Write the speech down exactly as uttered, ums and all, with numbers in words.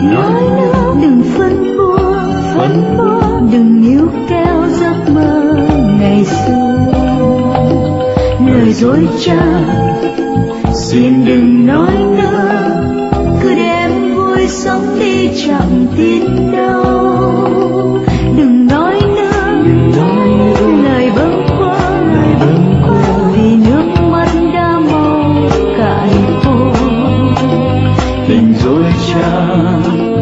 đừng nói nữa, đừng phân bua, phân bua, đừng níu kéo giấc mơ ngày xưa. Lời dối trá xin đừng nói nữa, cứ để em vui sống đi chẳng tin đâu. Đừng nói nữa, đừng nói nữa, lời bâng quơ, lời bâng quơ, vì nước mắt đã mau cạn khô. Tình dối trá